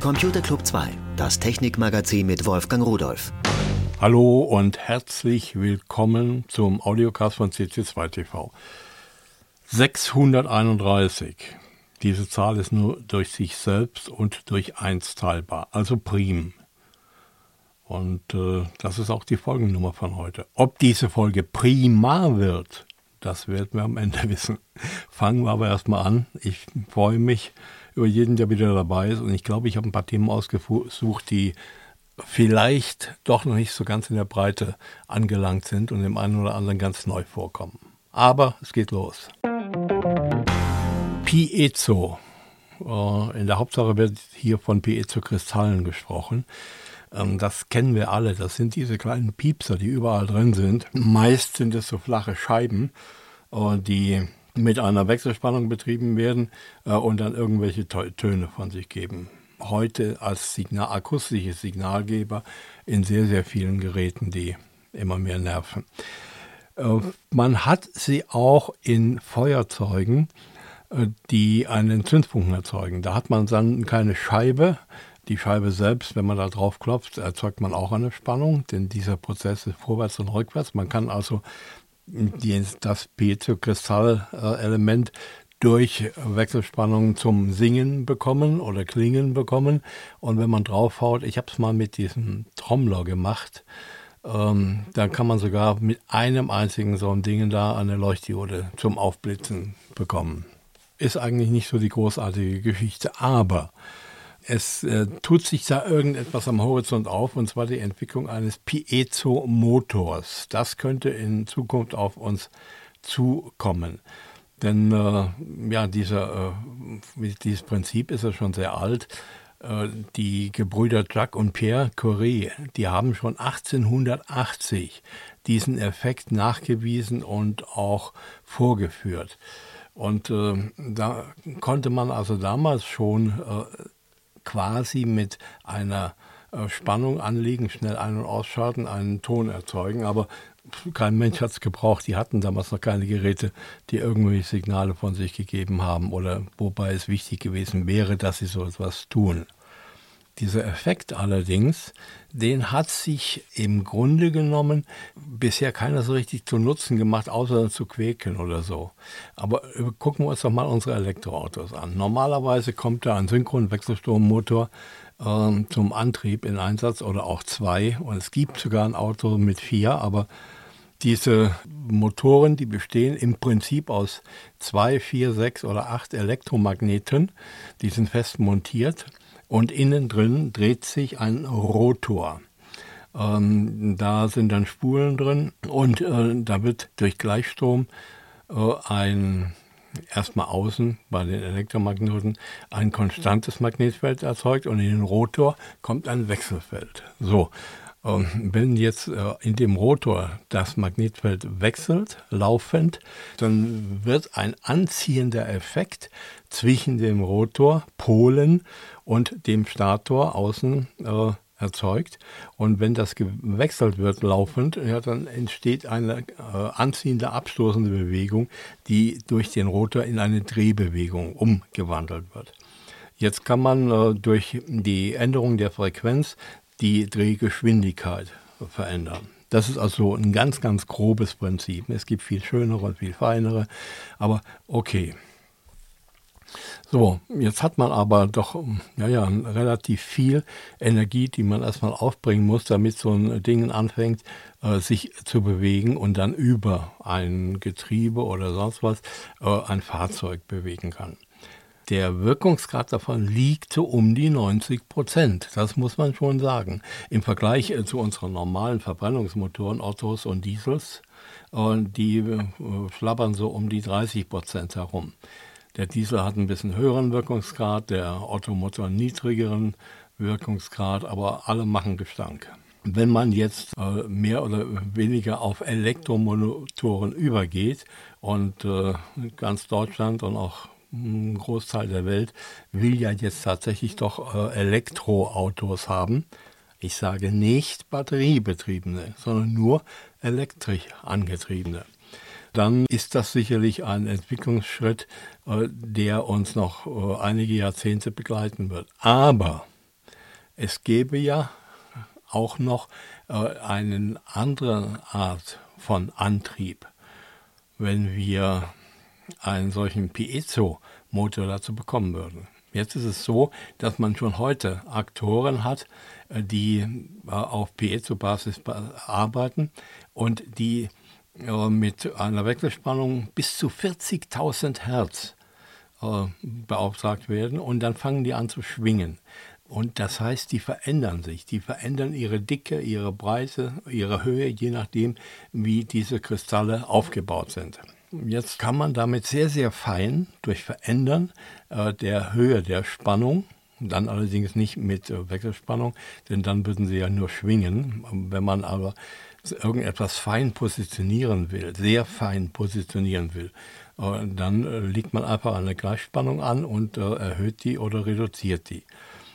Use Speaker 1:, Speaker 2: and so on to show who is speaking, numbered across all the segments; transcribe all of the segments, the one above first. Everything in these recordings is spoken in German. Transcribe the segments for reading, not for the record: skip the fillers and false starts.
Speaker 1: Computer Club 2, das Technikmagazin mit Wolfgang Rudolph.
Speaker 2: Hallo und herzlich willkommen zum Audiocast von CC2 TV. 631. Diese Zahl ist nur durch sich selbst und durch 1 teilbar, also prim. Und das ist auch die Folgennummer von heute. Ob diese Folge prima wird, das werden wir am Ende wissen. Fangen wir aber erstmal an. Ich freue mich über jeden, der wieder dabei ist. Und ich glaube, ich habe ein paar Themen ausgesucht, die vielleicht doch noch nicht so ganz in der Breite angelangt sind und dem einen oder anderen ganz neu vorkommen. Aber es geht los. Piezo. In der Hauptsache wird hier von Piezo-Kristallen gesprochen. Das kennen wir alle. Das sind diese kleinen Piepser, die überall drin sind. Meist sind es so flache Scheiben, die mit einer Wechselspannung betrieben werden und dann irgendwelche Töne von sich geben. Heute als akustische Signalgeber in sehr, sehr vielen Geräten, die immer mehr nerven. Man hat sie auch in Feuerzeugen, die einen Zündfunken erzeugen. Da hat man dann keine Scheibe. Die Scheibe selbst, wenn man da drauf klopft, erzeugt man auch eine Spannung, denn dieser Prozess ist vorwärts und rückwärts. Man kann also das Piezo-Kristall-Element durch Wechselspannung zum Singen bekommen oder Klingen bekommen. Und wenn man draufhaut, ich habe es mal mit diesem Trommler gemacht, dann kann man sogar mit einem einzigen so einem Ding da eine Leuchtdiode zum Aufblitzen bekommen. Ist eigentlich nicht so die großartige Geschichte, aber es tut sich da irgendetwas am Horizont auf, und zwar die Entwicklung eines Piezo-Motors. Das könnte in Zukunft auf uns zukommen. Denn dieses Prinzip ist ja schon sehr alt. Die Gebrüder Jacques und Pierre Curie, die haben schon 1880 diesen Effekt nachgewiesen und auch vorgeführt. Und da konnte man also damals schon quasi mit einer Spannung anlegen, schnell ein- und ausschalten, einen Ton erzeugen. Aber kein Mensch hat es gebraucht. Die hatten damals noch keine Geräte, die irgendwelche Signale von sich gegeben haben oder wobei es wichtig gewesen wäre, dass sie so etwas tun. Dieser Effekt allerdings, den hat sich im Grunde genommen bisher keiner so richtig zu Nutzen gemacht, außer zu quäken oder so. Aber gucken wir uns doch mal unsere Elektroautos an. Normalerweise kommt da ein Synchronwechselstrommotor zum Antrieb in Einsatz oder auch 2. Und es gibt sogar ein Auto mit 4, aber diese Motoren, die bestehen im Prinzip aus 2, 4, 6 oder 8 Elektromagneten. Die sind fest montiert. Und innen drin dreht sich ein Rotor. Da sind dann Spulen drin und da wird durch Gleichstrom erstmal außen bei den Elektromagneten ein konstantes Magnetfeld erzeugt und in den Rotor kommt ein Wechselfeld. So, wenn jetzt in dem Rotor das Magnetfeld wechselt, laufend, dann wird ein anziehender Effekt zwischen dem Rotorpolen und dem Stator außen erzeugt. Und wenn das gewechselt wird laufend, ja, dann entsteht eine anziehende, abstoßende Bewegung, die durch den Rotor in eine Drehbewegung umgewandelt wird. Jetzt kann man durch die Änderung der Frequenz die Drehgeschwindigkeit verändern. Das ist also ein ganz, ganz grobes Prinzip. Es gibt viel schönere und viel feinere, aber okay. So, jetzt hat man aber doch relativ viel Energie, die man erstmal aufbringen muss, damit so ein Ding anfängt, sich zu bewegen und dann über ein Getriebe oder sonst was ein Fahrzeug bewegen kann. Der Wirkungsgrad davon liegt so um die 90%. Das muss man schon sagen. Im Vergleich zu unseren normalen Verbrennungsmotoren, Ottos und Diesels, die schlabbern so um die 30% herum. Der Diesel hat ein bisschen höheren Wirkungsgrad, der Ottomotor einen niedrigeren Wirkungsgrad, aber alle machen Gestank. Wenn man jetzt mehr oder weniger auf Elektromotoren übergeht und ganz Deutschland und auch ein Großteil der Welt will ja jetzt tatsächlich doch Elektroautos haben. Ich sage nicht batteriebetriebene, sondern nur elektrisch angetriebene. Dann ist das sicherlich ein Entwicklungsschritt, der uns noch einige Jahrzehnte begleiten wird. Aber Es gäbe ja auch noch eine andere Art von Antrieb, wenn wir einen solchen Piezo-Motor dazu bekommen würden. Jetzt ist es so, dass man schon heute Aktoren hat, die auf Piezo-Basis arbeiten und die mit einer Wechselspannung bis zu 40.000 Hertz beauftragt werden und dann fangen die an zu schwingen. Und das heißt, die verändern sich. Die verändern ihre Dicke, ihre Breite, ihre Höhe, je nachdem, wie diese Kristalle aufgebaut sind. Jetzt kann man damit sehr, sehr fein durch Verändern der Höhe der Spannung, dann allerdings nicht mit Wechselspannung, denn dann würden sie ja nur schwingen. Wenn man aber irgendetwas fein positionieren will, sehr fein positionieren will, dann legt man einfach eine Gleichspannung an und erhöht die oder reduziert die.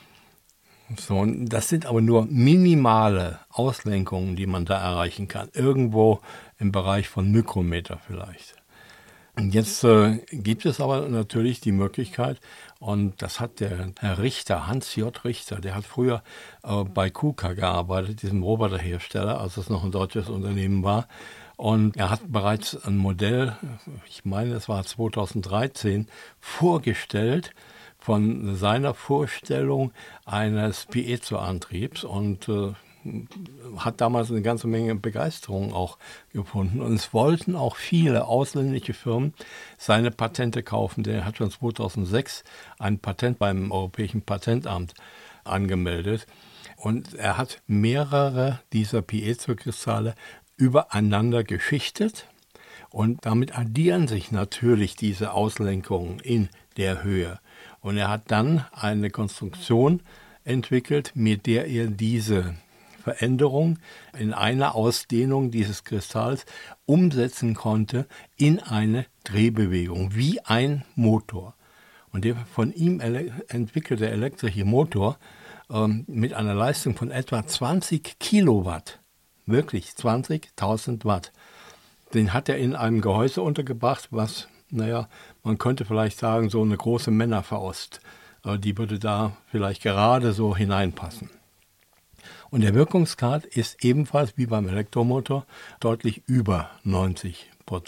Speaker 2: So, das sind aber nur minimale Auslenkungen, die man da erreichen kann. Irgendwo im Bereich von Mikrometer vielleicht. Und jetzt gibt es aber natürlich die Möglichkeit, und das hat der Herr Richter, Hans J. Richter, der hat früher bei KUKA gearbeitet, diesem Roboterhersteller, als es noch ein deutsches Unternehmen war. Und er hat bereits ein Modell, ich meine, es war 2013, vorgestellt, von seiner Vorstellung eines Piezo-Antriebs und hat damals eine ganze Menge Begeisterung auch gefunden. Und es wollten auch viele ausländische Firmen seine Patente kaufen. Der hat schon 2006 ein Patent beim Europäischen Patentamt angemeldet. Und er hat mehrere dieser Piezo-Kristalle übereinander geschichtet. Und damit addieren sich natürlich diese Auslenkungen in der Höhe. Und er hat dann eine Konstruktion entwickelt, mit der er diese Veränderung in einer Ausdehnung dieses Kristalls umsetzen konnte in eine Drehbewegung, wie ein Motor. Und der von ihm entwickelte elektrische Motor mit einer Leistung von etwa 20 Kilowatt, wirklich 20.000 Watt, den hat er in einem Gehäuse untergebracht, was, man könnte vielleicht sagen, so eine große Männerfaust, die würde da vielleicht gerade so hineinpassen. Und der Wirkungsgrad ist ebenfalls wie beim Elektromotor deutlich über 90%.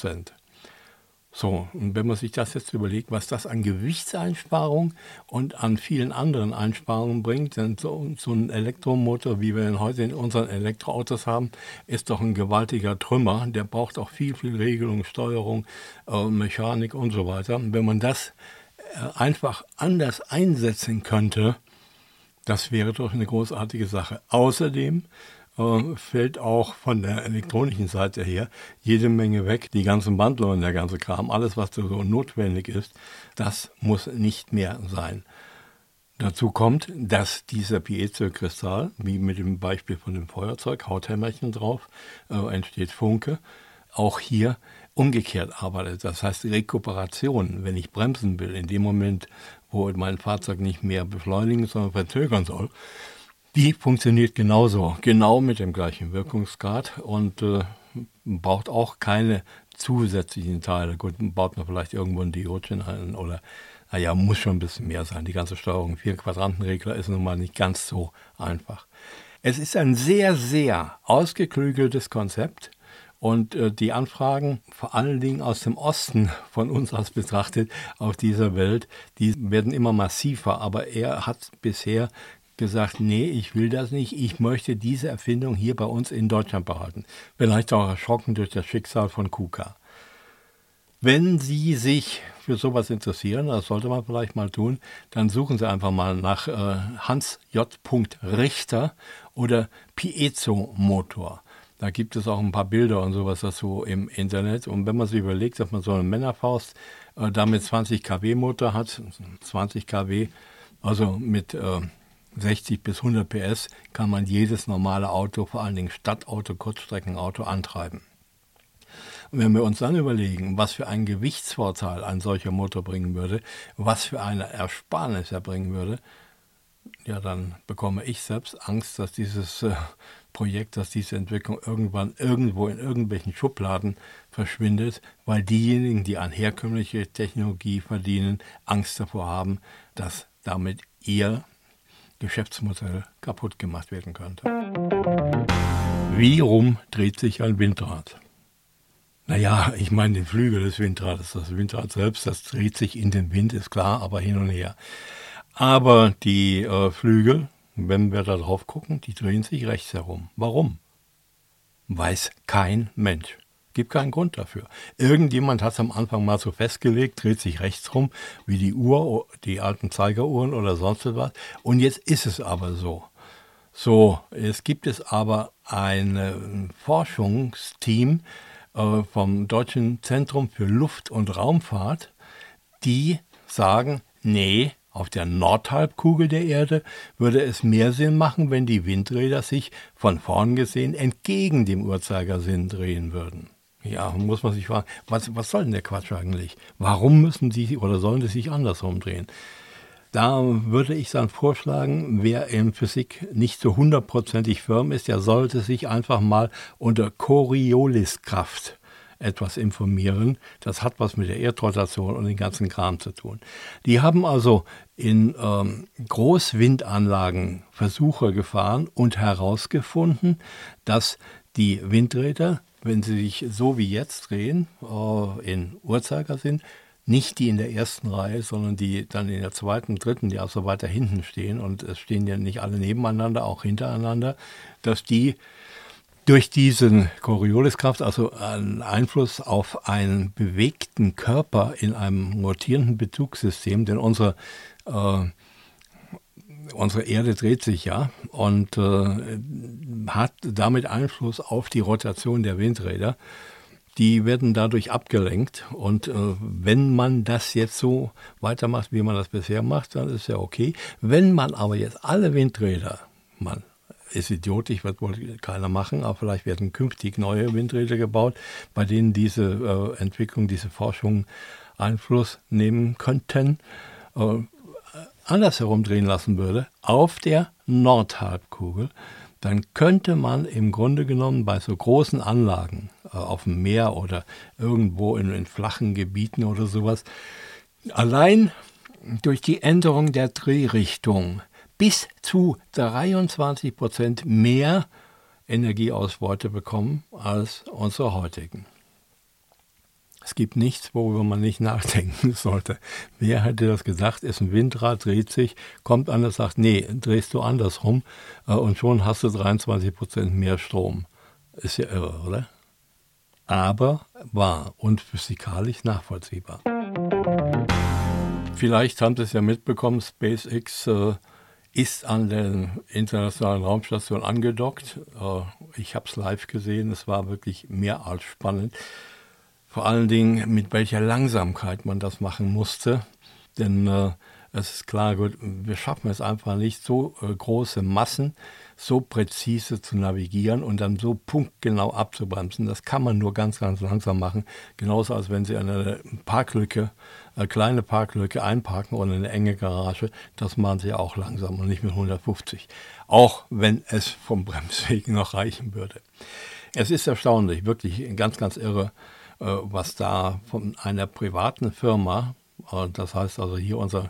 Speaker 2: So, und wenn man sich das jetzt überlegt, was das an Gewichtseinsparung und an vielen anderen Einsparungen bringt, denn so ein Elektromotor, wie wir ihn heute in unseren Elektroautos haben, ist doch ein gewaltiger Trümmer. Der braucht auch viel Regelung, Steuerung, Mechanik und so weiter. Und wenn man das einfach anders einsetzen könnte, das wäre doch eine großartige Sache. Außerdem fällt auch von der elektronischen Seite her jede Menge weg. Die ganzen Bundler und der ganze Kram, alles, was so notwendig ist, das muss nicht mehr sein. Dazu kommt, dass dieser Piezo-Kristall, wie mit dem Beispiel von dem Feuerzeug, Hauthämmerchen drauf, entsteht Funke, auch hier umgekehrt arbeitet. Das heißt, die Rekuperation, wenn ich bremsen will, in dem Moment, wo mein Fahrzeug nicht mehr beschleunigen, sondern verzögern soll, die funktioniert genauso, genau mit dem gleichen Wirkungsgrad und braucht auch keine zusätzlichen Teile. Gut, baut man vielleicht irgendwo ein Diodchen ein oder, muss schon ein bisschen mehr sein. Die ganze Steuerung, 4-Quadrantenregler ist nun mal nicht ganz so einfach. Es ist ein sehr, sehr ausgeklügeltes Konzept. Und die Anfragen, vor allen Dingen aus dem Osten von uns aus betrachtet, auf dieser Welt, die werden immer massiver. Aber er hat bisher gesagt, nee, ich will das nicht. Ich möchte diese Erfindung hier bei uns in Deutschland behalten. Vielleicht auch erschrocken durch das Schicksal von KUKA. Wenn Sie sich für sowas interessieren, das sollte man vielleicht mal tun, dann suchen Sie einfach mal nach Hans J. Richter oder Piezo-Motor. Da gibt es auch ein paar Bilder und sowas dazu im Internet. Und wenn man sich überlegt, dass man so eine Männerfaust damit 20 kW Motor hat, 20 kW, also mit 60 bis 100 PS, kann man jedes normale Auto, vor allen Dingen Stadtauto, Kurzstreckenauto, antreiben. Und wenn wir uns dann überlegen, was für einen Gewichtsvorteil ein solcher Motor bringen würde, was für eine Ersparnis er bringen würde, ja, dann bekomme ich selbst Angst, dass dieses Projekt, dass diese Entwicklung irgendwann irgendwo in irgendwelchen Schubladen verschwindet, weil diejenigen, die an herkömmliche Technologie verdienen, Angst davor haben, dass damit ihr Geschäftsmodell kaputt gemacht werden könnte. Wie rum dreht sich ein Windrad? Naja, ich meine den Flügel des Windrades. Das Windrad selbst, das dreht sich in den Wind, ist klar, aber hin und her. Aber die Flügel, wenn wir da drauf gucken, die drehen sich rechts herum. Warum? Weiß kein Mensch. Gibt keinen Grund dafür. Irgendjemand hat es am Anfang mal so festgelegt, dreht sich rechts rum, wie die Uhr, die alten Zeigeruhren oder sonst was. Und jetzt ist es aber so. So, jetzt gibt es aber ein Forschungsteam vom Deutschen Zentrum für Luft- und Raumfahrt, die sagen, nee, auf der Nordhalbkugel der Erde würde es mehr Sinn machen, wenn die Windräder sich von vorn gesehen entgegen dem Uhrzeigersinn drehen würden. Ja, muss man sich fragen, was soll denn der Quatsch eigentlich? Warum müssen die oder sollen die sich andersrum drehen? Da würde ich dann vorschlagen, wer in Physik nicht so hundertprozentig firm ist, der sollte sich einfach mal unter Corioliskraft etwas informieren. Das hat was mit der Erdrotation und dem ganzen Kram zu tun. Die haben also in Großwindanlagen Versuche gefahren und herausgefunden, dass die Windräder, wenn sie sich so wie jetzt drehen, in Uhrzeigersinn, nicht die in der ersten Reihe, sondern die dann in der zweiten, dritten, die also weiter hinten stehen, und es stehen ja nicht alle nebeneinander, auch hintereinander, dass die durch diesen Corioliskraft, also einen Einfluss auf einen bewegten Körper in einem rotierenden Bezugssystem, denn unsere Erde dreht sich ja und hat damit Einfluss auf die Rotation der Windräder. Die werden dadurch abgelenkt, und wenn man das jetzt so weitermacht, wie man das bisher macht, dann ist ja okay. Wenn man aber jetzt alle Windräder, man ist idiotisch, wird wohl keiner machen, aber vielleicht werden künftig neue Windräder gebaut, bei denen diese Entwicklung, diese Forschung Einfluss nehmen könnten, andersherum drehen lassen würde, auf der Nordhalbkugel, dann könnte man im Grunde genommen bei so großen Anlagen auf dem Meer oder irgendwo in flachen Gebieten oder sowas, allein durch die Änderung der Drehrichtung bis zu 23% mehr Energieausbeute bekommen als unsere heutigen. Es gibt nichts, worüber man nicht nachdenken sollte. Wer hätte das gedacht? Ist ein Windrad, dreht sich, kommt einer, sagt, nee, drehst du andersrum und schon hast du 23% mehr Strom. Ist ja irre, oder? Aber wahr und physikalisch nachvollziehbar. Vielleicht haben Sie es ja mitbekommen, SpaceX ist an der Internationalen Raumstation angedockt. Ich habe es live gesehen, es war wirklich mehr als spannend. Vor allen Dingen, mit welcher Langsamkeit man das machen musste. Denn es ist klar, gut, wir schaffen es einfach nicht, so große Massen so präzise zu navigieren und dann so punktgenau abzubremsen. Das kann man nur ganz, ganz langsam machen. Genauso, als wenn Sie eine Parklücke, eine kleine Parklücke einparken oder eine enge Garage. Das machen Sie auch langsam und nicht mit 150. Auch wenn es vom Bremsweg noch reichen würde. Es ist erstaunlich, wirklich ganz, ganz irre, was da von einer privaten Firma, das heißt also hier unser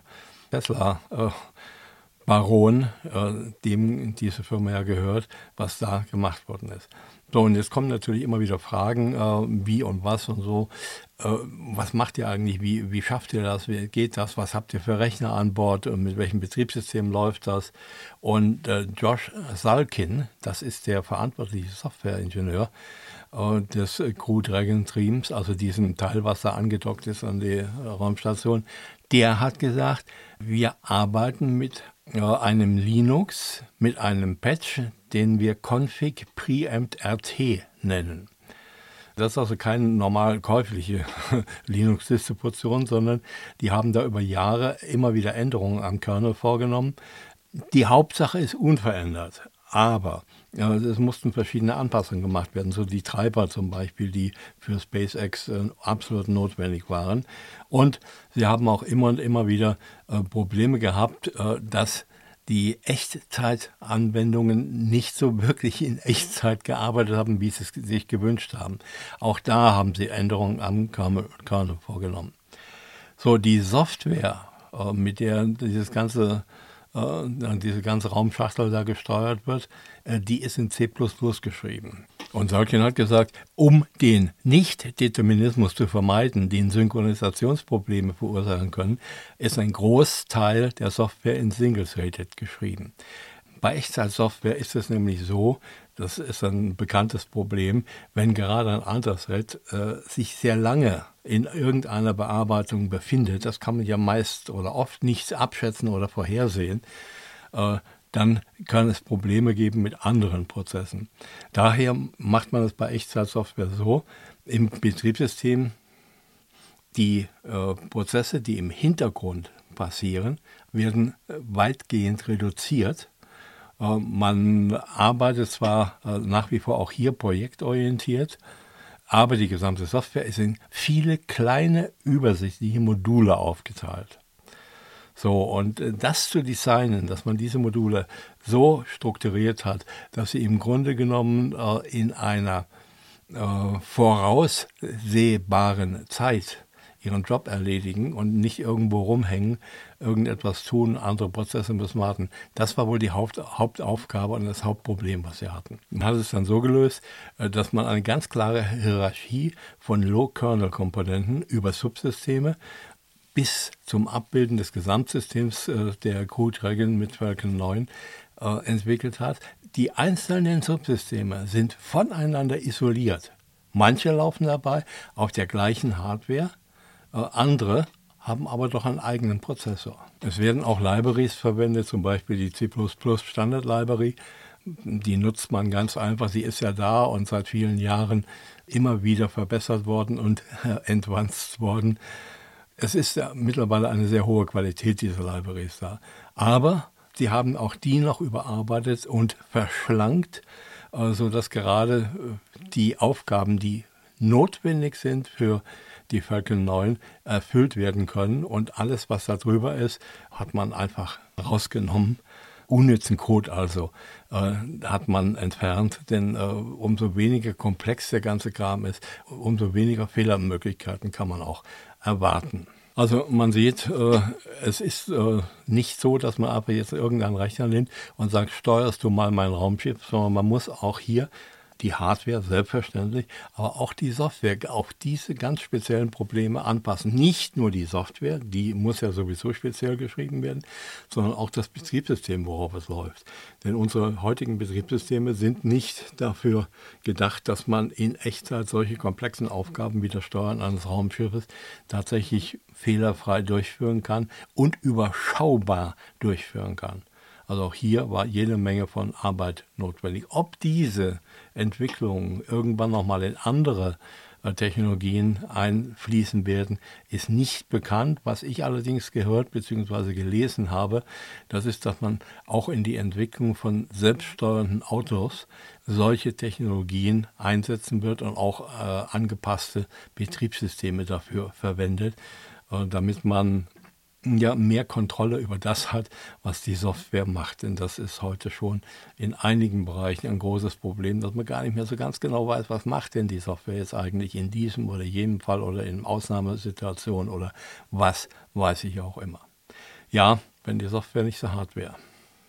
Speaker 2: Tesla-Baron, dem diese Firma ja gehört, was da gemacht worden ist. So, und jetzt kommen natürlich immer wieder Fragen, wie und was und so. Was macht ihr eigentlich? Wie schafft ihr das? Wie geht das? Was habt ihr für Rechner an Bord? Mit welchem Betriebssystem läuft das? Und Josh Salkin, das ist der verantwortliche Softwareingenieur des Crew Dragon Teams, also diesem Teil, was da angedockt ist an die Raumstation, der hat gesagt, wir arbeiten mit einem Linux, mit einem Patch, den wir config preempt RT nennen. Das ist also keine normal käufliche Linux-Distribution, sondern die haben da über Jahre immer wieder Änderungen am Kernel vorgenommen. Die Hauptsache ist unverändert, aber es mussten verschiedene Anpassungen gemacht werden, so die Treiber zum Beispiel, die für SpaceX absolut notwendig waren. Und sie haben auch immer und immer wieder Probleme gehabt, dass die Echtzeitanwendungen nicht so wirklich in Echtzeit gearbeitet haben, wie sie es sich gewünscht haben. Auch da haben sie Änderungen am Kernel vorgenommen. So, die Software, mit der dieses ganze diese ganze Raumschachtel da gesteuert wird, die ist in C++ geschrieben. Und Sölkjen hat gesagt, um den Nicht-Determinismus zu vermeiden, den Synchronisationsprobleme verursachen können, ist ein Großteil der Software in Single-Threaded geschrieben. Bei Echtzeitsoftware ist es nämlich so, das ist ein bekanntes Problem, wenn gerade ein anderes Thread sich sehr lange in irgendeiner Bearbeitung befindet, das kann man ja meist oder oft nicht abschätzen oder vorhersehen, dann kann es Probleme geben mit anderen Prozessen. Daher macht man es bei Echtzeitsoftware so, im Betriebssystem die Prozesse, die im Hintergrund passieren, werden weitgehend reduziert. Man arbeitet zwar nach wie vor auch hier projektorientiert, aber die gesamte Software ist in viele kleine, übersichtliche Module aufgeteilt. So, und das zu designen, dass man diese Module so strukturiert hat, dass sie im Grunde genommen in einer voraussehbaren Zeit ihren Job erledigen und nicht irgendwo rumhängen, irgendetwas tun, andere Prozesse müssen warten. Das war wohl die Hauptaufgabe und das Hauptproblem, was sie hatten. Man hat es dann so gelöst, dass man eine ganz klare Hierarchie von Low-Kernel-Komponenten über Subsysteme bis zum Abbilden des Gesamtsystems der Crew Dragon mit Falcon 9 entwickelt hat. Die einzelnen Subsysteme sind voneinander isoliert. Manche laufen dabei auf der gleichen Hardware, andere haben aber doch einen eigenen Prozessor. Es werden auch Libraries verwendet, zum Beispiel die C++ Standard Library. Die nutzt man ganz einfach, sie ist ja da und seit vielen Jahren immer wieder verbessert worden und advanced worden. Es ist ja mittlerweile eine sehr hohe Qualität dieser Libraries da. Aber sie haben auch die noch überarbeitet und verschlankt, sodass gerade die Aufgaben, die notwendig sind für die Falcon 9, erfüllt werden können. Und alles, was da drüber ist, hat man einfach rausgenommen. Unnützen Code also hat man entfernt, denn umso weniger komplex der ganze Kram ist, umso weniger Fehlermöglichkeiten kann man auch erwarten. Also man sieht, es ist nicht so, dass man aber jetzt irgendeinen Rechner nimmt und sagt, steuerst du mal mein Raumschiff, sondern man muss auch hier die Hardware, selbstverständlich, aber auch die Software auf diese ganz speziellen Probleme anpassen. Nicht nur die Software, die muss ja sowieso speziell geschrieben werden, sondern auch das Betriebssystem, worauf es läuft. Denn unsere heutigen Betriebssysteme sind nicht dafür gedacht, dass man in Echtzeit solche komplexen Aufgaben wie das Steuern eines Raumschiffes tatsächlich fehlerfrei durchführen kann und überschaubar durchführen kann. Also auch hier war jede Menge von Arbeit notwendig. Ob diese Entwicklungen irgendwann nochmal in andere Technologien einfließen werden, ist nicht bekannt. Was ich allerdings gehört bzw. gelesen habe, das ist, dass man auch in die Entwicklung von selbststeuernden Autos solche Technologien einsetzen wird und auch angepasste Betriebssysteme dafür verwendet, damit man ja mehr Kontrolle über das hat, was die Software macht. Denn das ist heute schon in einigen Bereichen ein großes Problem, dass man gar nicht mehr so ganz genau weiß, was macht denn die Software jetzt eigentlich in diesem oder jenem Fall oder in Ausnahmesituationen oder was weiß ich auch immer. Ja, wenn die Software nicht so hart wäre.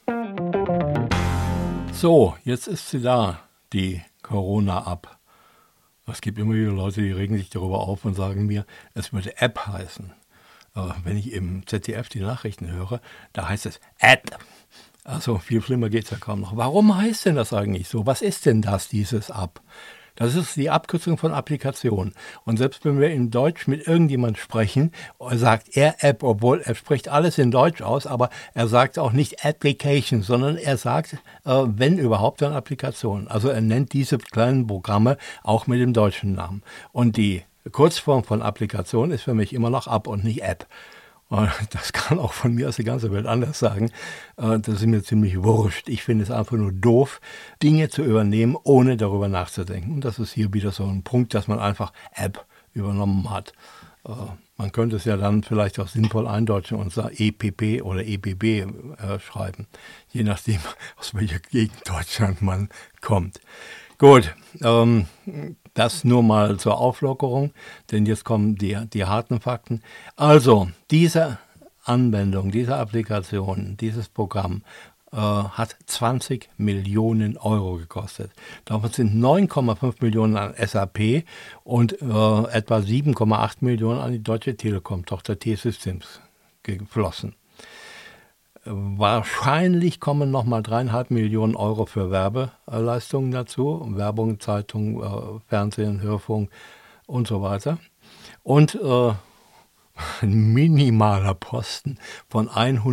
Speaker 2: So, jetzt ist sie da, die Corona-App. Es gibt immer wieder Leute, die regen sich darüber auf und sagen mir, es würde App heißen. Wenn ich im ZDF die Nachrichten höre, da heißt es App. Also viel schlimmer geht es ja kaum noch. Warum heißt denn das eigentlich so? Was ist denn das, dieses App? Das ist die Abkürzung von Applikation. Und selbst wenn wir in Deutsch mit irgendjemand sprechen, sagt er App, obwohl er spricht alles in Deutsch aus, aber er sagt auch nicht Application, sondern er sagt, wenn überhaupt, dann Applikation. Also er nennt diese kleinen Programme auch mit dem deutschen Namen. Und die Kurzform von Applikation ist für mich immer noch App und nicht App. Und das kann auch von mir aus die ganze Welt anders sagen. Das ist mir ziemlich wurscht. Ich finde es einfach nur doof, Dinge zu übernehmen, ohne darüber nachzudenken. Und das ist hier wieder so ein Punkt, dass man einfach App übernommen hat. Man könnte es ja dann vielleicht auch sinnvoll eindeutschen und sagen EPP oder EBB schreiben, je nachdem, aus welcher Gegend Deutschland man kommt. Gut, das nur mal zur Auflockerung, denn jetzt kommen die harten Fakten. Also, diese Anwendung dieser Applikation, dieses Programm, hat 20 Millionen Euro gekostet. Davon sind 9,5 Millionen an SAP und etwa 7,8 Millionen an die Deutsche Telekom, Tochter T-Systems, geflossen. Wahrscheinlich kommen nochmal 3,5 Millionen Euro für Werbeleistungen dazu, Werbung, Zeitung, Fernsehen, Hörfunk und so weiter. Und ein minimaler Posten von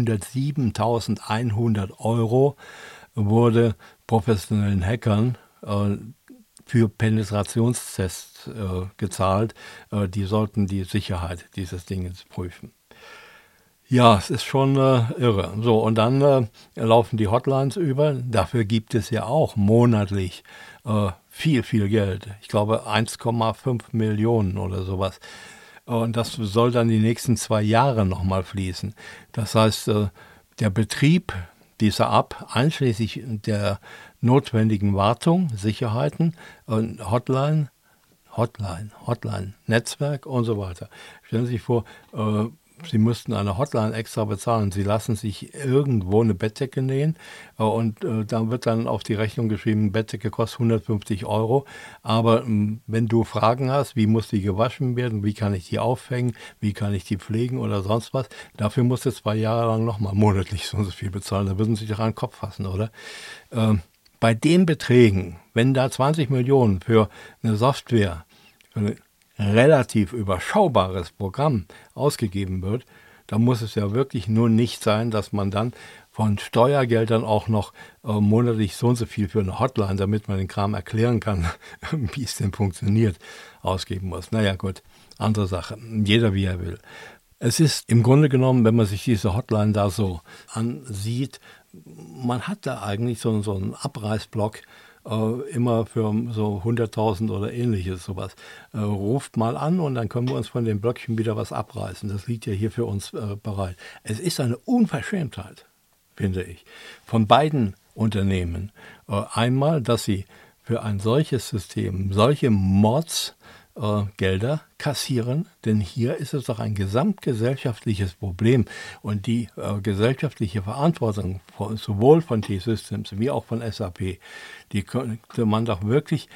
Speaker 2: 107.100 Euro wurde professionellen Hackern für Penetrationstests gezahlt. Die sollten die Sicherheit dieses Dinges prüfen. Ja, es ist schon irre. So, und dann laufen die Hotlines über. Dafür gibt es ja auch monatlich viel, viel Geld. Ich glaube 1,5 Millionen oder sowas. Und das soll dann die nächsten 2 Jahre nochmal fließen. Das heißt, der Betrieb dieser App, einschließlich der notwendigen Wartung, Sicherheiten, Hotline, Netzwerk und so weiter. Stellen Sie sich vor, Sie müssten eine Hotline extra bezahlen. Sie lassen sich irgendwo eine Bettdecke nähen und da wird dann auf die Rechnung geschrieben, Bettdecke kostet 150 Euro. Aber wenn du Fragen hast, wie muss die gewaschen werden, wie kann ich die aufhängen, wie kann ich die pflegen oder sonst was, dafür musst du 2 Jahre lang nochmal monatlich so viel bezahlen. Da würden Sie sich doch an den Kopf fassen, oder? Bei den Beträgen, wenn da 20 Millionen für eine Software, für eine relativ überschaubares Programm ausgegeben wird, dann muss es ja wirklich nur nicht sein, dass man dann von Steuergeldern auch noch monatlich so und so viel für eine Hotline, damit man den Kram erklären kann, wie es denn funktioniert, ausgeben muss. Naja gut, andere Sache. Jeder wie er will. Es ist im Grunde genommen, wenn man sich diese Hotline da so ansieht, man hat da eigentlich so einen Abreißblock, immer für so 100.000 oder ähnliches sowas. Ruft mal an und dann können wir uns von den Blöckchen wieder was abreißen. Das liegt ja hier für uns bereit. Es ist eine Unverschämtheit, finde ich, von beiden Unternehmen. Einmal, dass sie für ein solches System solche Gelder kassieren, denn hier ist es doch ein gesamtgesellschaftliches Problem und die gesellschaftliche Verantwortung sowohl von T-Systems wie auch von SAP, die könnte man doch wirklich,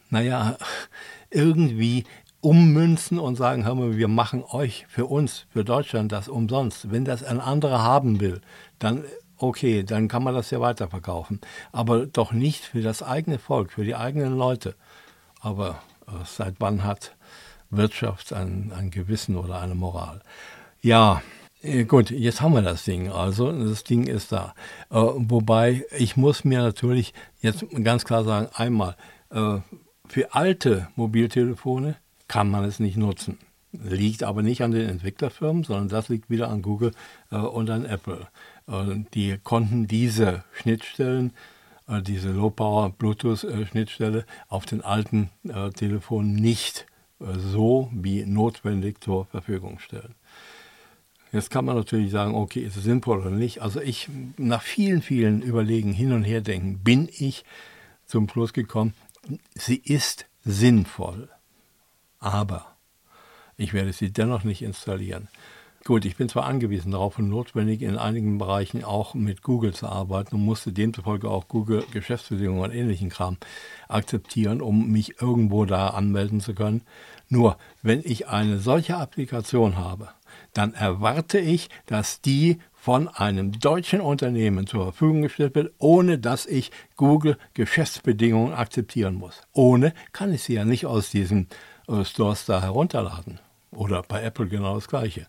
Speaker 2: irgendwie ummünzen und sagen, hör mal, wir machen euch für uns, für Deutschland das umsonst. Wenn das ein anderer haben will, dann okay, dann kann man das ja weiterverkaufen, aber doch nicht für das eigene Volk, für die eigenen Leute. Aber seit wann hat Wirtschaft ein Gewissen oder eine Moral? Ja, gut, jetzt haben wir das Ding. Also, das Ding ist da. Wobei, ich muss mir natürlich jetzt ganz klar sagen, einmal, für alte Mobiltelefone kann man es nicht nutzen. Liegt aber nicht an den Entwicklerfirmen, sondern das liegt wieder an Google und an Apple. Die konnten diese Schnittstellen, diese Low-Power-Bluetooth-Schnittstelle auf den alten Telefonen nicht so wie notwendig zur Verfügung stellen. Jetzt kann man natürlich sagen, okay, ist es sinnvoll oder nicht. Also ich, nach vielen, vielen Überlegen, hin und her denken, bin ich zum Schluss gekommen, sie ist sinnvoll, aber ich werde sie dennoch nicht installieren. Gut, ich bin zwar angewiesen darauf und notwendig, in einigen Bereichen auch mit Google zu arbeiten und musste demzufolge auch Google Geschäftsbedingungen und ähnlichen Kram akzeptieren, um mich irgendwo da anmelden zu können. Nur, wenn ich eine solche Applikation habe, dann erwarte ich, dass die von einem deutschen Unternehmen zur Verfügung gestellt wird, ohne dass ich Google Geschäftsbedingungen akzeptieren muss. Ohne kann ich sie ja nicht aus diesen Stores da herunterladen. Oder bei Apple genau das Gleiche.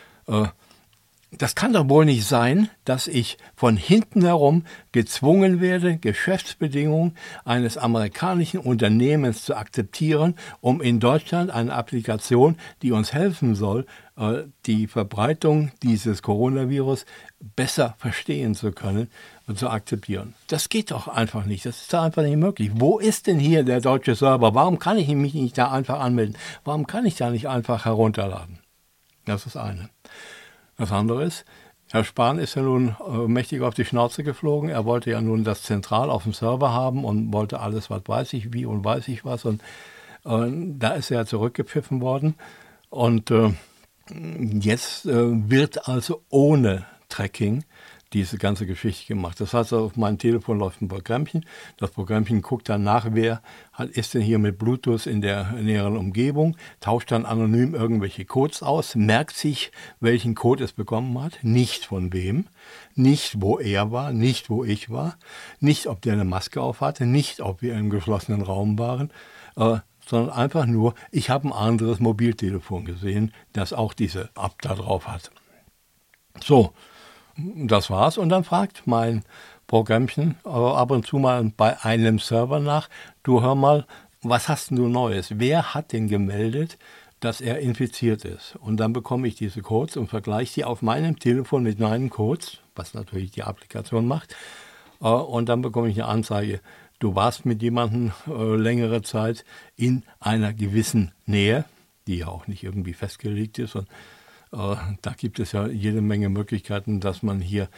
Speaker 2: Das kann doch wohl nicht sein, dass ich von hinten herum gezwungen werde, Geschäftsbedingungen eines amerikanischen Unternehmens zu akzeptieren, um in Deutschland eine Applikation, die uns helfen soll, die Verbreitung dieses Coronavirus besser verstehen zu können und zu akzeptieren. Das geht doch einfach nicht. Das ist doch einfach nicht möglich. Wo ist denn hier der deutsche Server? Warum kann ich mich nicht da einfach anmelden? Warum kann ich da nicht einfach herunterladen? Das ist eine. Das andere ist, Herr Spahn ist ja nun mächtig auf die Schnauze geflogen. Er wollte ja nun das zentral auf dem Server haben und wollte alles, was weiß ich, wie und weiß ich was. Und da ist er zurückgepfiffen worden. Und Jetzt wird also ohne Tracking diese ganze Geschichte gemacht. Das heißt, auf meinem Telefon läuft ein Programmchen. Das Programmchen guckt dann nach, wer ist denn hier mit Bluetooth in der näheren Umgebung, tauscht dann anonym irgendwelche Codes aus, merkt sich, welchen Code es bekommen hat, nicht von wem, nicht wo er war, nicht wo ich war, nicht ob der eine Maske auf hatte, nicht ob wir im geschlossenen Raum waren, sondern einfach nur, ich habe ein anderes Mobiltelefon gesehen, das auch diese App da drauf hat. So, das war's. Und dann fragt mein Programmchen ab und zu mal bei einem Server nach, du hör mal, was hast denn du Neues? Wer hat denn gemeldet, dass er infiziert ist? Und dann bekomme ich diese Codes und vergleiche die auf meinem Telefon mit meinen Codes, was natürlich die Applikation macht. Und dann bekomme ich eine Anzeige, du warst mit jemandem längere Zeit in einer gewissen Nähe, die ja auch nicht irgendwie festgelegt ist. Und da gibt es ja jede Menge Möglichkeiten, dass man hier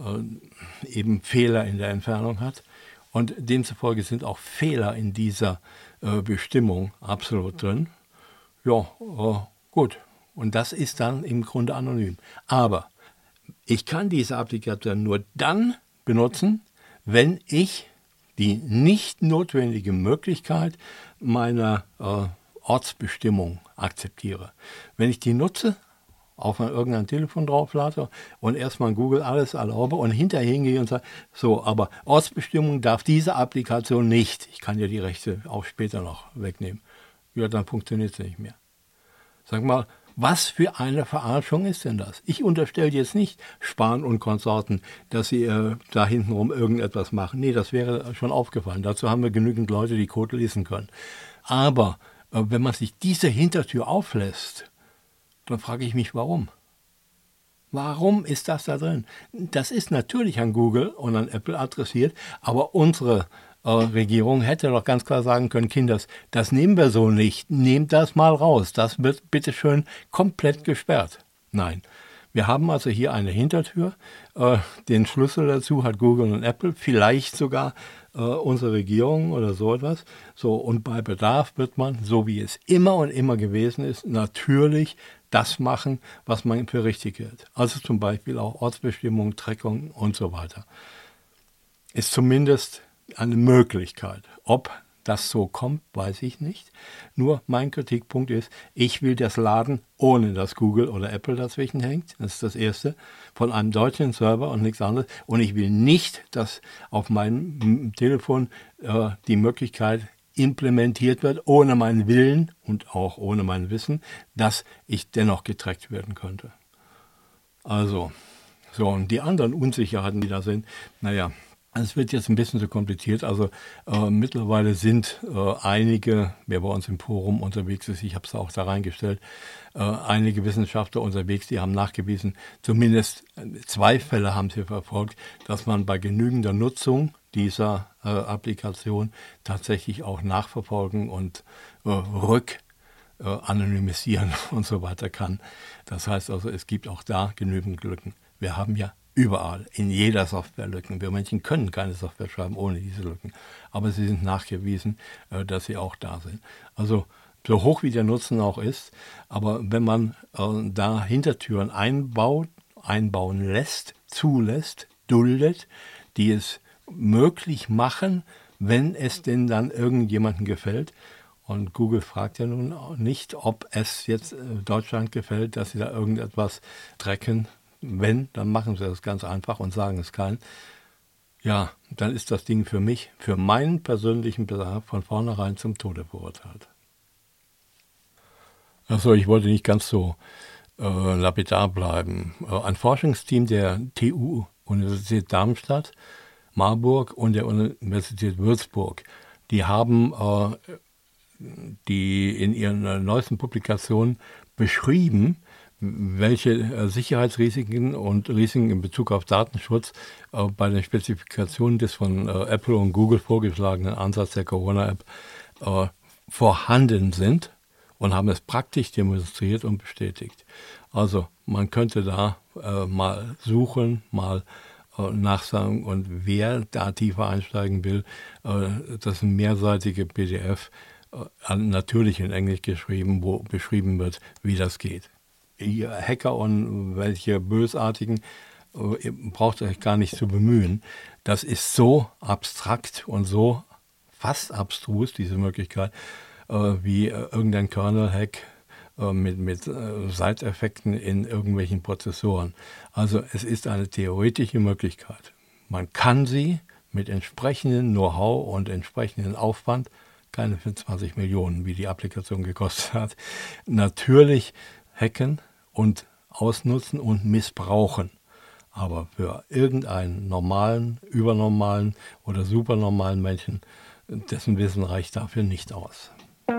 Speaker 2: eben Fehler in der Entfernung hat. Und demzufolge sind auch Fehler in dieser Bestimmung absolut drin. Ja, gut. Und das ist dann im Grunde anonym. Aber ich kann diese Applikation nur dann benutzen, wenn ich die nicht notwendige Möglichkeit meiner Ortsbestimmung akzeptiere. Wenn ich die nutze, auf irgendein Telefon drauflade und erstmal in Google alles erlaube und hinterher hingehe und sage, so, aber Ortsbestimmung darf diese Applikation nicht. Ich kann ja die Rechte auch später noch wegnehmen. Ja, dann funktioniert es nicht mehr. Sag mal, was für eine Verarschung ist denn das? Ich unterstelle jetzt nicht Spahn und Konsorten, dass sie da hintenrum irgendetwas machen. Nee, das wäre schon aufgefallen. Dazu haben wir genügend Leute, die Code lesen können. Aber wenn man sich diese Hintertür auflässt, dann frage ich mich, warum? Warum ist das da drin? Das ist natürlich an Google und an Apple adressiert, aber unsere Regierung hätte doch ganz klar sagen können, Kinders, das nehmen wir so nicht, nehmt das mal raus, das wird bitteschön komplett gesperrt. Nein, wir haben also hier eine Hintertür, den Schlüssel dazu hat Google und Apple, vielleicht sogar unsere Regierung oder so etwas. So, und bei Bedarf wird man, so wie es immer und immer gewesen ist, natürlich das machen, was man für richtig hält. Also zum Beispiel auch Ortsbestimmung, Trackung und so weiter. Ist zumindest eine Möglichkeit. Ob das so kommt, weiß ich nicht. Nur mein Kritikpunkt ist, ich will das laden, ohne dass Google oder Apple dazwischen hängt. Das ist das Erste. Von einem deutschen Server und nichts anderes. Und ich will nicht, dass auf meinem Telefon die Möglichkeit implementiert wird, ohne meinen Willen und auch ohne mein Wissen, dass ich dennoch getrackt werden könnte. Also, so, und die anderen Unsicherheiten, die da sind, naja, es wird jetzt ein bisschen zu kompliziert. Also mittlerweile sind einige, wer bei uns im Forum unterwegs ist, ich habe es auch da reingestellt, einige Wissenschaftler unterwegs, die haben nachgewiesen, zumindest 2 Fälle haben sie verfolgt, dass man bei genügender Nutzung dieser Applikation tatsächlich auch nachverfolgen und anonymisieren und so weiter kann. Das heißt also, es gibt auch da genügend Lücken. Wir haben ja überall, in jeder Software Lücken. Wir Menschen können keine Software schreiben ohne diese Lücken. Aber sie sind nachgewiesen, dass sie auch da sind. Also so hoch wie der Nutzen auch ist, aber wenn man da Hintertüren einbauen lässt, zulässt, duldet, die es möglich machen, wenn es denn dann irgendjemandem gefällt. Und Google fragt ja nun nicht, ob es jetzt Deutschland gefällt, dass sie da irgendetwas tracken. Wenn, dann machen sie das ganz einfach und sagen es keinen. Ja, dann ist das Ding für mich, für meinen persönlichen Bedarf von vornherein zum Tode verurteilt. Achso, ich wollte nicht ganz so lapidar bleiben. Ein Forschungsteam der TU Universität Darmstadt, Marburg und der Universität Würzburg, die haben die in ihren neuesten Publikationen beschrieben, welche Sicherheitsrisiken und Risiken in Bezug auf Datenschutz bei den Spezifikationen des von Apple und Google vorgeschlagenen Ansatz der Corona-App vorhanden sind und haben es praktisch demonstriert und bestätigt. Also man könnte da mal suchen, mal nachsagen und wer da tiefer einsteigen will, das ist ein mehrseitige PDF, natürlich in Englisch geschrieben, wo beschrieben wird, wie das geht. ihr Hacker und welche Bösartigen, braucht euch gar nicht zu bemühen. Das ist so abstrakt und so fast abstrus, diese Möglichkeit, wie irgendein Kernel-Hack mit Side-Effekten in irgendwelchen Prozessoren. Also es ist eine theoretische Möglichkeit. Man kann sie mit entsprechendem Know-how und entsprechendem Aufwand, keine 25 Millionen, wie die Applikation gekostet hat, natürlich hacken und ausnutzen und missbrauchen. Aber für irgendeinen normalen, übernormalen oder supernormalen Menschen, dessen Wissen reicht dafür nicht aus.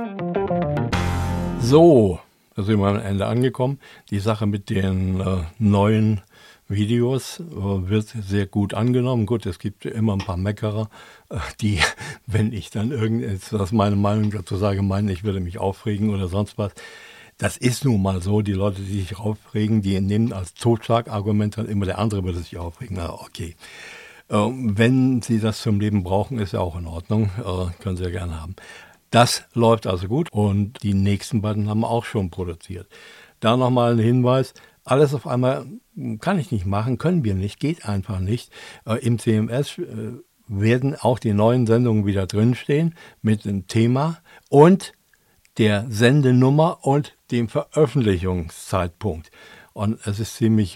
Speaker 2: So, da sind wir am Ende angekommen. Die Sache mit den neuen Videos wird sehr gut angenommen. Gut, es gibt immer ein paar Meckerer, die, wenn ich dann irgendetwas meine Meinung dazu sage, meinen, ich würde mich aufregen oder sonst was. Das ist nun mal so, die Leute, die sich aufregen, die nehmen als Totschlagargument dann immer, der andere würde sich aufregen. Na, okay. Wenn Sie das zum Leben brauchen, ist ja auch in Ordnung, können Sie ja gerne haben. Das läuft also gut und die nächsten beiden haben wir auch schon produziert. Da nochmal ein Hinweis, alles auf einmal kann ich nicht machen, können wir nicht, geht einfach nicht. Im CMS werden auch die neuen Sendungen wieder drinstehen mit dem Thema und der Sendenummer und dem Veröffentlichungszeitpunkt. Und es ist ziemlich,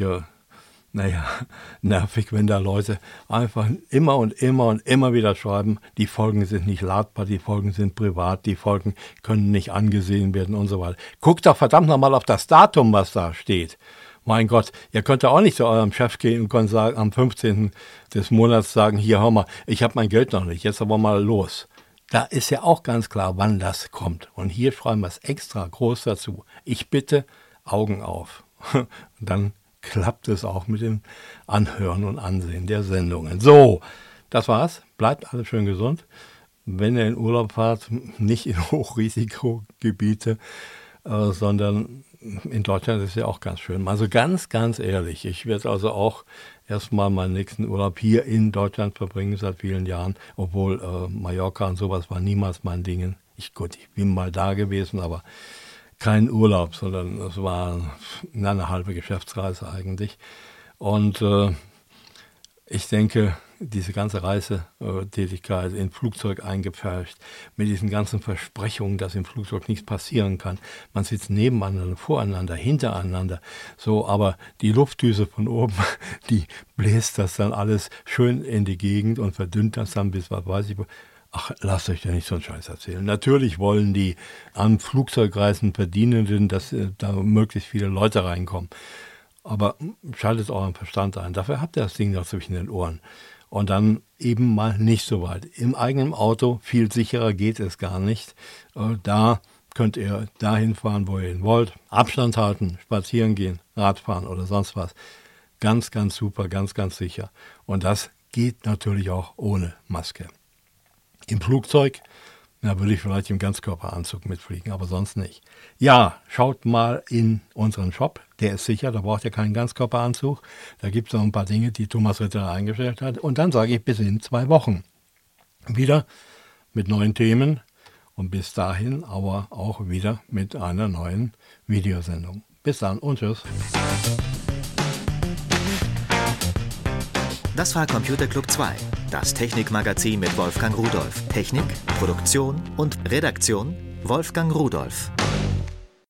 Speaker 2: nervig, wenn da Leute einfach immer und immer wieder schreiben, die Folgen sind nicht ladbar, die Folgen sind privat, die Folgen können nicht angesehen werden und so weiter. Guckt doch verdammt nochmal auf das Datum, was da steht. Mein Gott, ihr könnt ja auch nicht zu eurem Chef gehen und könnt sagen, am 15. des Monats sagen, hier, hör mal, ich habe mein Geld noch nicht, jetzt aber mal los. Da ist ja auch ganz klar, wann das kommt. Und hier schreiben wir es extra groß dazu. Ich bitte, Augen auf. Und dann klappt es auch mit dem Anhören und Ansehen der Sendungen. So, das war's. Bleibt alle schön gesund. Wenn ihr in Urlaub fahrt, nicht in Hochrisikogebiete, sondern in Deutschland ist es ja auch ganz schön. Also ganz, ganz ehrlich, ich werde also auch erstmal meinen nächsten Urlaub hier in Deutschland verbringen seit vielen Jahren, obwohl Mallorca und sowas war niemals mein Ding. Ich bin mal da gewesen, aber kein Urlaub, sondern es war eine halbe Geschäftsreise eigentlich. Und ich denke, diese ganze Reisetätigkeit in Flugzeug eingepfercht, mit diesen ganzen Versprechungen, dass im Flugzeug nichts passieren kann. Man sitzt nebeneinander, voreinander, hintereinander. So, aber die Luftdüse von oben, die bläst das dann alles schön in die Gegend und verdünnt das dann bis, was weiß ich. Ach, lasst euch ja nicht so einen Scheiß erzählen. Natürlich wollen die an Flugzeugreisen Verdienenden, dass da möglichst viele Leute reinkommen. Aber schaltet euren Verstand ein. Dafür habt ihr das Ding noch zwischen den Ohren. Und dann eben mal nicht so weit. Im eigenen Auto, viel sicherer geht es gar nicht. Da könnt ihr dahin fahren, wo ihr hin wollt. Abstand halten, spazieren gehen, Radfahren oder sonst was. Ganz, ganz super, ganz, ganz sicher. Und das geht natürlich auch ohne Maske. Im Flugzeug, da würde ich vielleicht im Ganzkörperanzug mitfliegen, aber sonst nicht. Ja, schaut mal in unseren Shop, der ist sicher, da braucht ihr keinen Ganzkörperanzug. Da gibt es noch ein paar Dinge, die Thomas Ritter eingestellt hat. Und dann sage ich bis in 2 Wochen. Wieder mit neuen Themen und bis dahin aber auch wieder mit einer neuen Videosendung. Bis dann und tschüss.
Speaker 1: Das war Computer Club 2, das Technikmagazin mit Wolfgang Rudolph. Technik, Produktion und Redaktion Wolfgang Rudolph.